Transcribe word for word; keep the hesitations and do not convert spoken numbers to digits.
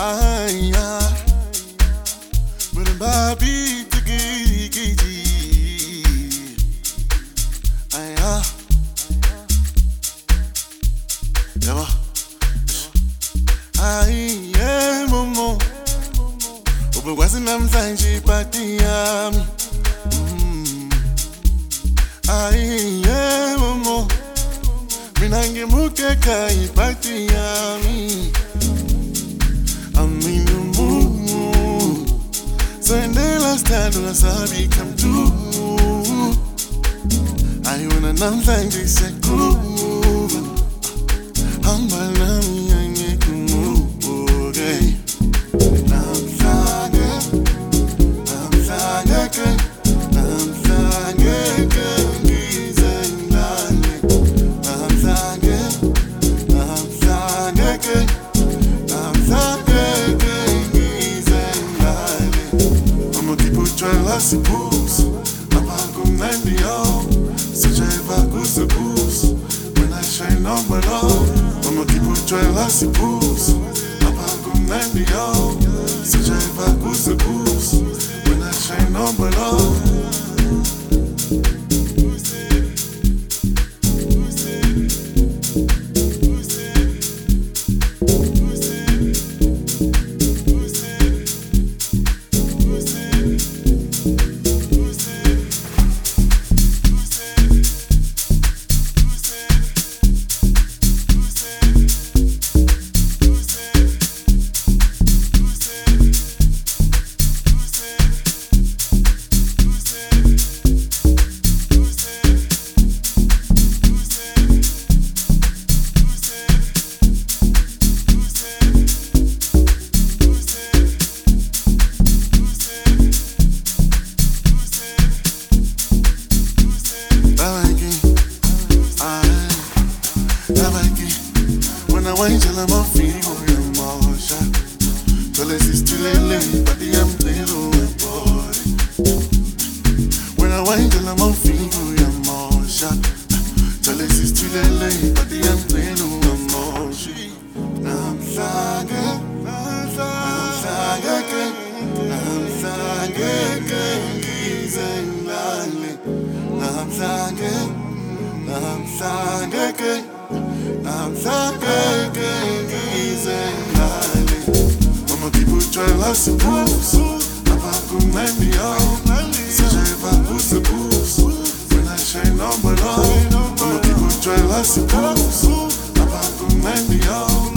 Aya, baby, tiki tiki. Aya, yaba. Aya, momo. Ubukwazi namhlanje party yami. Aya, momo. Mina ngimuke kai party yami. I'm in the mood. So in the last time I saw me come through, I wanna know like this a groove. I'm balami and you can move, okay? I'm flying, I'm flying, I'm flying, I'm flying, I'm flying. Se pousse, papa comme un lion. Si j'avais pas coup se pousse, when I shine on my love. Maman qui peut jouer là se pousse, papa comme un lion. Si j'avais pas coup se pousse, when I shine on my love. When I wine till I'm on feet, oh, you're more shot. Till it's too late, but the I'm little body. When I wine till I'm on feet, oh, you're more shot. Till it's too late, but the I'm little more shit. I'm flying, I'm flying, I'm flying, he's in line. I'm flying, I'm flying. I'm flying, easy, maman qui peut jouer là se pousse, papa comme un lion. Si j'avais pas pousse pousse, when I shine on my love. Maman qui peut jouer là se pousse, papa comme un lion.